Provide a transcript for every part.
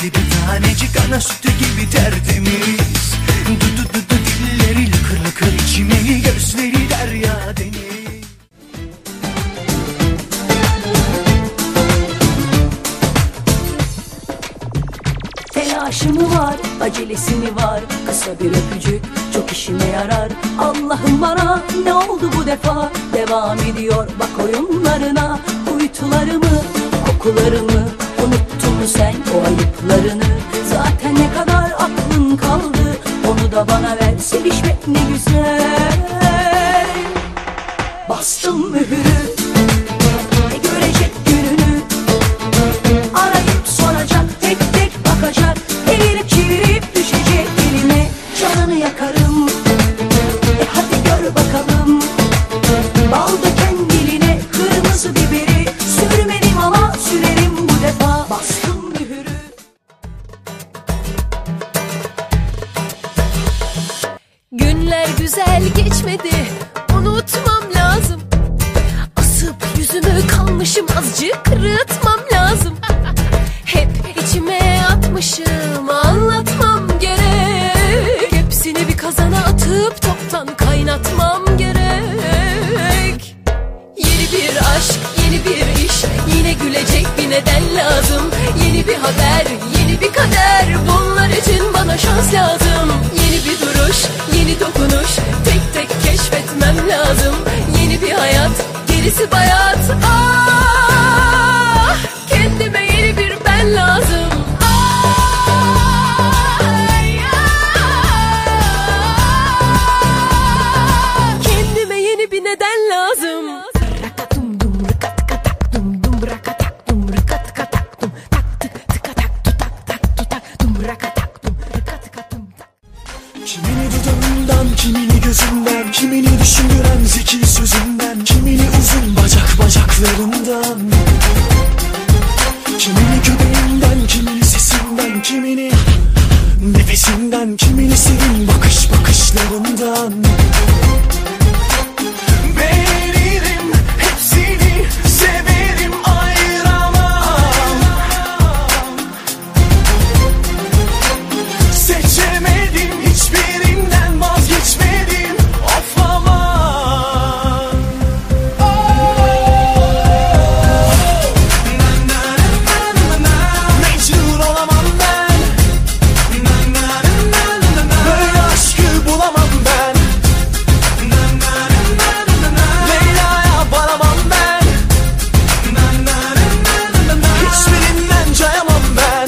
renkli bir tanecik, ana sütü gibi tertemiz. Dilleri lıkır lıkır içmeli, gözleri derya deniz. Telaşı mı var, acelesi mi var? Kısa bir öpücük çok işime yarar. Allah'ım bana ne oldu bu defa? Devam ediyor bak oyunlarına. Uykularımı, kokularımı unuttun mu sen o ayıplarını? Zaten ne kadar aklın kaldı, onu da bana ver. Sevişmek ne güzel. Bastım mühürü, görecek gününü. Arayıp soracak, tek tek bakacak. Eğilip çevirip düşecek elime. Canını yakarım, hadi gör bakalım. Bal döken diline kırmızı biberi. Sürmedim ama sürerim bu defa. Bastım mühürü. Günler güzel geçmedi, unutmam lazım. Asıp yüzümü kalmışım, azıcık kırıtmam lazım. Hep içime atmışım, anlatmam gerek. Hepsini bir kazana atıp toptan kaynatmam gerek. Yeni bir aşk, yeni bir iş, yine gülecek bir neden lazım. Yeni bir haber, yeni bir kader, bunlar için bana şans lazım. Yeni bir duruş, yeni dokunuş, tek tek keşfetmem lazım. Yeni bir hayat, gerisi bayat. Ah, kendime yeni bir ben lazım. Ay, kendime yeni bir neden lazım. Kimini dudağından, kimini gözünden, kimini düşündüren zeki sözünden, kimini uzun bacaklarından, kimini göbeğinden, kimini sesinden, kimini nefesinden, kimini serin bakışlarından. Veririm hepsini, severim, ayıramam. Seçemedim, hiçbirinden vazgeçmedim, of aman. Mecnun olamam ben, böyle aşkı bulamam ben. Leyla'ya varamam ben, hiçbirinden cayamam ben.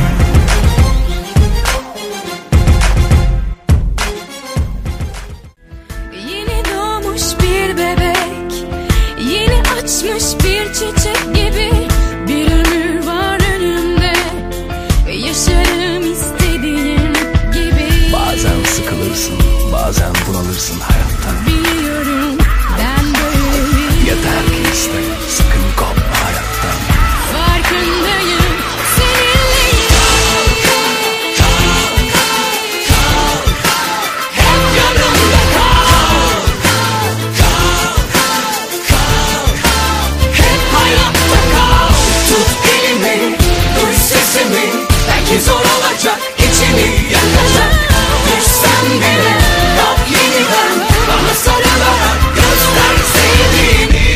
Yeni doğmuş bir bebek, yeni açmış bir çiçek gibi. Bir ömür var önümde, yaşarım istediğim gibi. Bazen sıkılırsın, bazen bunalırsın hayattan. Biliyorum ben böyleyim. Yeter ki iste, sakın kopma hayattan. Farkındayım, seninleyim. Hep yanımda kal. Hep hayatta kal. Tut elimi, duy sesimi, belki zor olacak, içimi yakacak. Düşsem bile yap yeniden, bana sarılarak göster sevdiğini.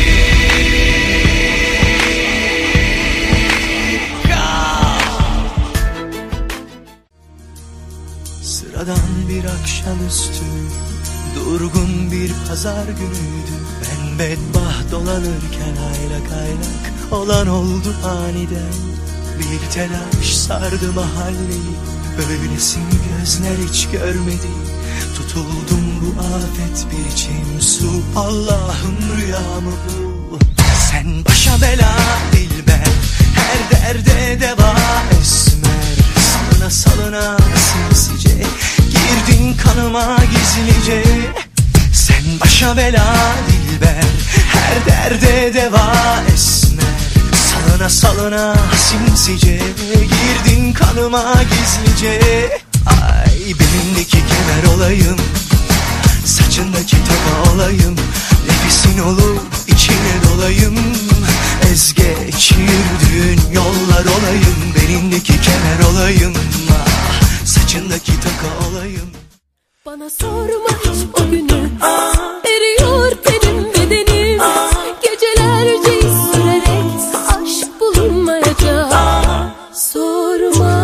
Sıradan bir akşamüstü, durgun bir pazar günüydü. Ben bedbaht dolanırken aylak aylak olan oldu aniden. Bir telaş sardı mahalleyi, böylesini gözler hiç görmedi. Tutuldum bu afet bir içim su, Allah'ım rüyamı bul. Sen başa bela dilber, her derde deva esmer. Salına salına sinsice girdin kanıma gizlice. Sen başa bela dilber, her derde deva esmer. Salına salına sinsice girdin kanıma gizlice. Ay belindeki kemer olayım, saçındaki toka olayım. Nefesin olup içine dolayım, ez geçirdüğün yollar olayım. Belindeki belindeki kemer olayım, saçındaki taka olayım. Bana sorma hiç o günü, eriyor tenim bedenim. Gecelerce sürerek aşk bulunmayacak. Sorma,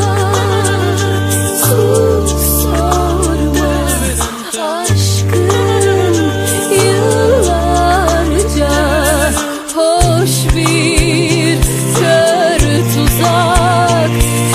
sorma. Aşkın yıllarca hoş bir kör tuzak.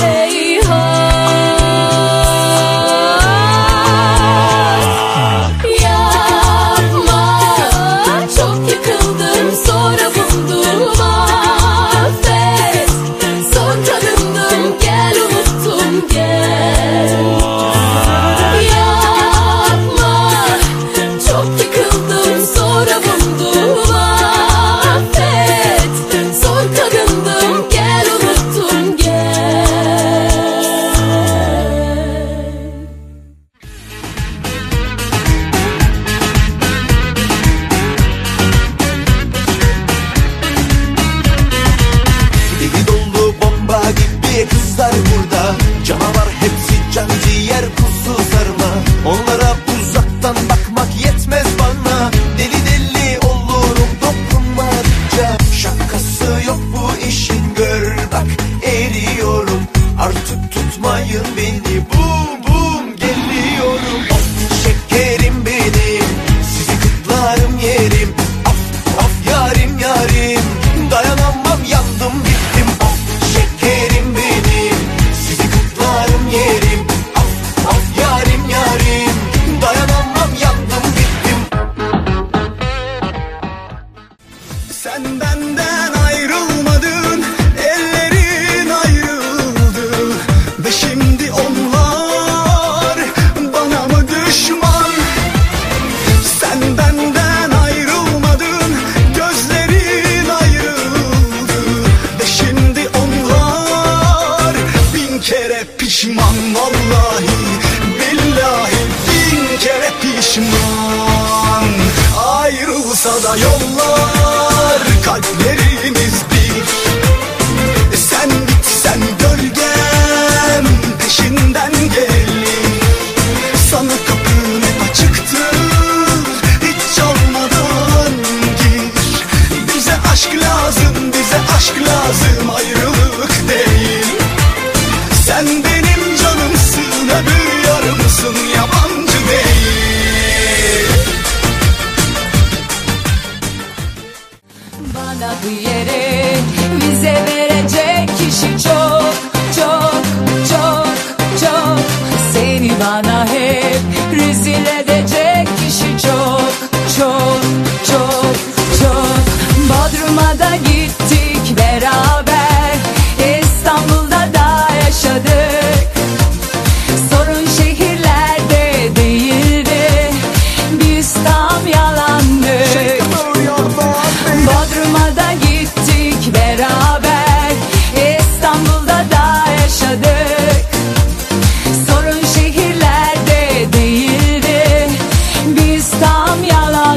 Kızlar burada, canavar hepsi, can ciğer kuzu sarma. Onlara uzaktan bakmak yetmez bana. Deli deli olurum dokunmadıkça. Şakası yok bu işin, gör bak eriyorum. Artık tutmayın beni, bum bum geliyorum. Of şekerim benim, sizi kutlarım yerim. Of of yarim yarim, dayanamam yandım bittim. Of şekerim benim, sizi kutlarım yerim. Of of yarim yarim, dayanamam yandım bittim. Sen benden ayrılmadın, ellerin ayrıldı. Ve şimdi onlar bana mı düşman? Sen benden ayrılmadın, gözlerin ayrıldı. Ve şimdi onlar bin kere pişman. Vallahi billahi bin kere pişman. Ayrılsa da yollar, kalplerimiz bir. Sen gitsen gölgem peşinden gelir. Sana kapım hep açıktır, hiç çalmadan gir. Bize aşk lazım, bize aşk lazım, ayrılık değil. Sen benim canımsın, öbür yarımsın, yabancı değil. Bana bu yere vize verecek kişi çok çok çok çok. Seni bana hep rezil edecek kişi çok çok çok çok. Bodrum'a da gittik beraber, İstanbul'da da yaşadık. Sorun şehirlerde değildi, biz tam yalandık. Bodrum'a da gittik beraber, İstanbul'da da yaşadık. Sorun şehirlerde değildi, biz tam yalan.